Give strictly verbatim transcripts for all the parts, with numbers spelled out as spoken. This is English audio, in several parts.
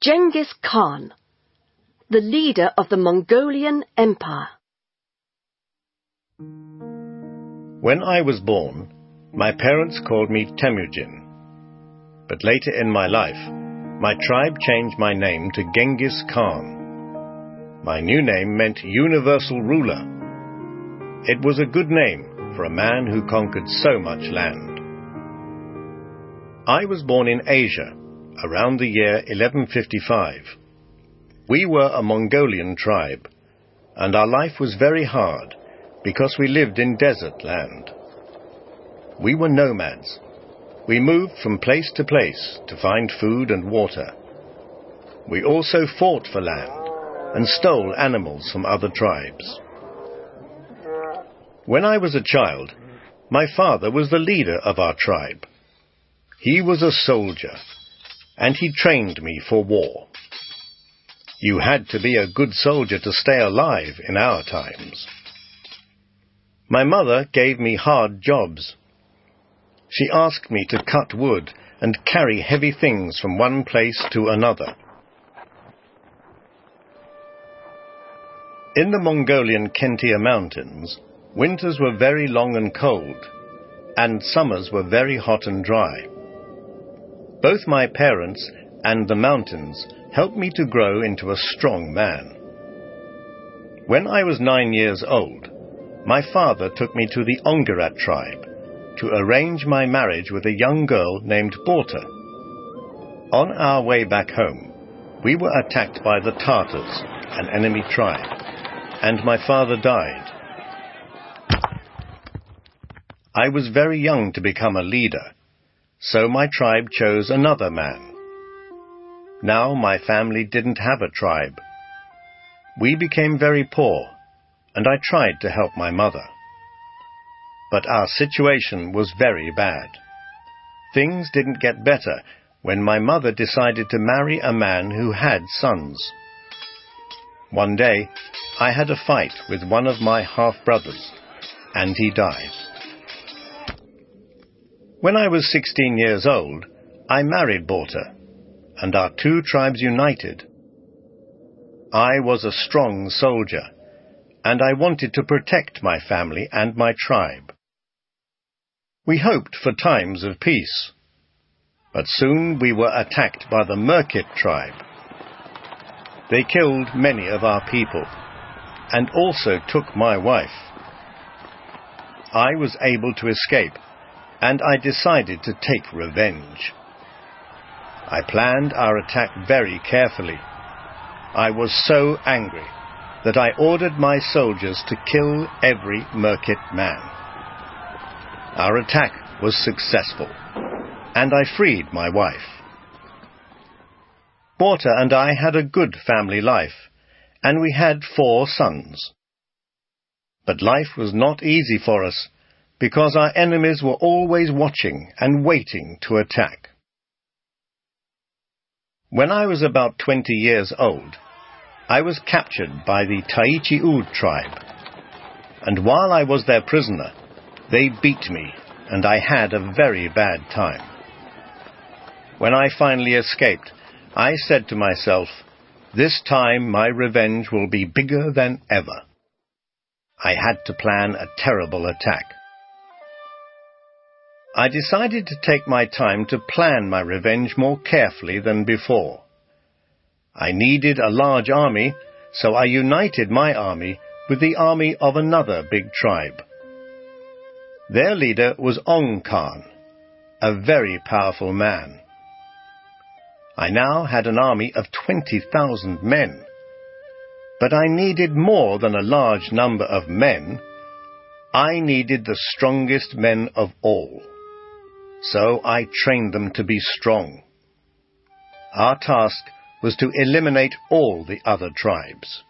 Genghis Khan, the leader of the Mongolian Empire. When I was born, my parents called me Temujin. But later in my life, my tribe changed my name to Genghis Khan. My new name meant universal ruler. It was a good name for a man who conquered so much land. I was born in Asia, around the year eleven fifty-five. We were a Mongolian tribe, and our life was very hard because we lived in desert land. We were nomads. We moved from place to place to find food and water. We also fought for land and stole animals from other tribes. When I was a child, my father was the leader of our tribe. He was a soldier, and he trained me for war. You had to be a good soldier to stay alive in our times. My mother gave me hard jobs. She asked me to cut wood and carry heavy things from one place to another. In the Mongolian Kentia Mountains, winters were very long and cold, and summers were very hot and dry. Both my parents and the mountains helped me to grow into a strong man. When I was nine years old, my father took me to the Ongerat tribe to arrange my marriage with a young girl named Borta. On our way back home, we were attacked by the Tartars, an enemy tribe, and my father died. I was very young to become a leader, so my tribe chose another man. Now my family didn't have a tribe. We became very poor, and I tried to help my mother. But our situation was very bad. Things didn't get better when my mother decided to marry a man who had sons. One day, I had a fight with one of my half-brothers, and he died. When I was sixteen years old, I married Borta, and our two tribes united. I was a strong soldier, and I wanted to protect my family and my tribe. We hoped for times of peace, but soon we were attacked by the Merkit tribe. They killed many of our people, and also took my wife. I was able to escape, and I decided to take revenge. I planned our attack very carefully. I was so angry that I ordered my soldiers to kill every Merkit man. Our attack was successful, and I freed my wife. Borta and I had a good family life, and we had four sons. But life was not easy for us, because our enemies were always watching and waiting to attack. When I was about twenty years old, I was captured by the Taichi Ud tribe, and while I was their prisoner, they beat me, and I had a very bad time. When I finally escaped, I said to myself, "This time my revenge will be bigger than ever." I had to plan a terrible attack. I decided to take my time to plan my revenge more carefully than before. I needed a large army, so I united my army with the army of another big tribe. Their leader was Ong Khan, a very powerful man. I now had an army of twenty thousand men, but I needed more than a large number of men. I needed the strongest men of all. So I trained them to be strong. Our task was to eliminate all the other tribes.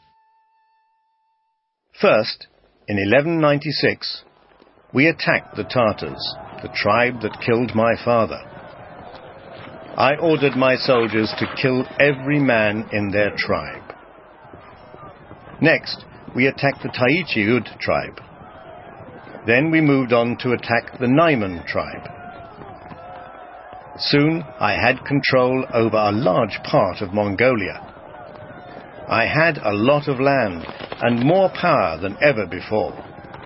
First, in eleven ninety-six, we attacked the Tartars, the tribe that killed my father. I ordered my soldiers to kill every man in their tribe. Next, we attacked the Taichi Ud tribe. Then we moved on to attack the Naiman tribe. Soon I had control over a large part of Mongolia. I had a lot of land and more power than ever before.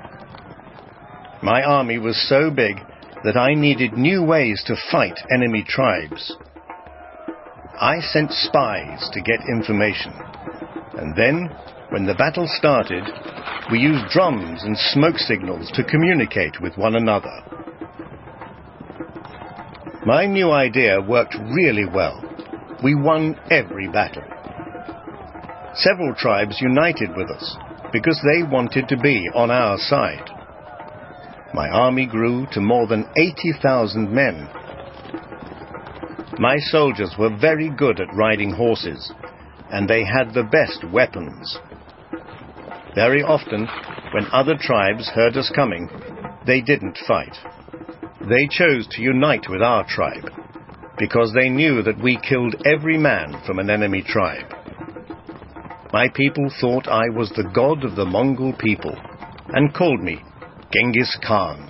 My army was so big that I needed new ways to fight enemy tribes. I sent spies to get information, and then, when the battle started, we used drums and smoke signals to communicate with one another. My new idea worked really well. We won every battle. Several tribes united with us because they wanted to be on our side. My army grew to more than eighty thousand men. My soldiers were very good at riding horses, and they had the best weapons. Very often, when other tribes heard us coming, they didn't fight. They chose to unite with our tribe, because they knew that we killed every man from an enemy tribe. My people thought I was the god of the Mongol people, and called me Genghis Khan.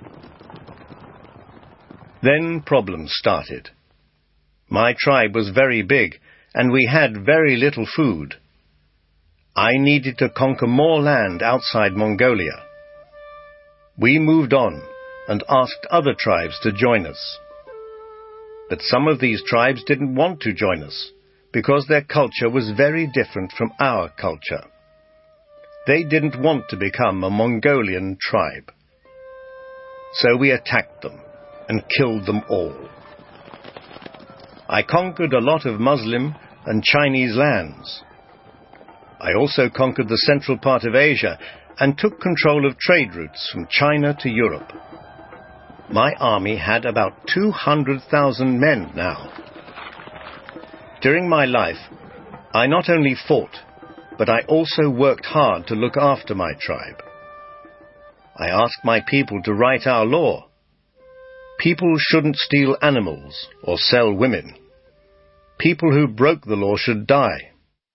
Then problems started. My tribe was very big, and we had very little food. I needed to conquer more land outside Mongolia. We moved on and asked other tribes to join us. But some of these tribes didn't want to join us, because their culture was very different from our culture. They didn't want to become a Mongolian tribe. So we attacked them and killed them all. I conquered a lot of Muslim and Chinese lands. I also conquered the central part of Asia and took control of trade routes from China to Europe. My army had about two hundred thousand men now. During my life, I not only fought, but I also worked hard to look after my tribe. I asked my people to write our law. People shouldn't steal animals or sell women. People who broke the law should die.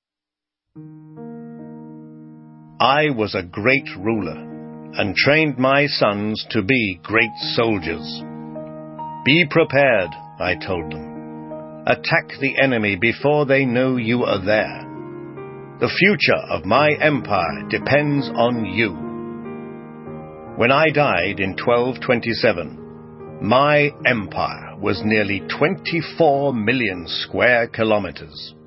I was a great ruler and trained my sons to be great soldiers. Be prepared, I told them. Attack the enemy before they know you are there. The future of my empire depends on you. When I died in twelve twenty-seven, my empire was nearly twenty-four million square kilometers.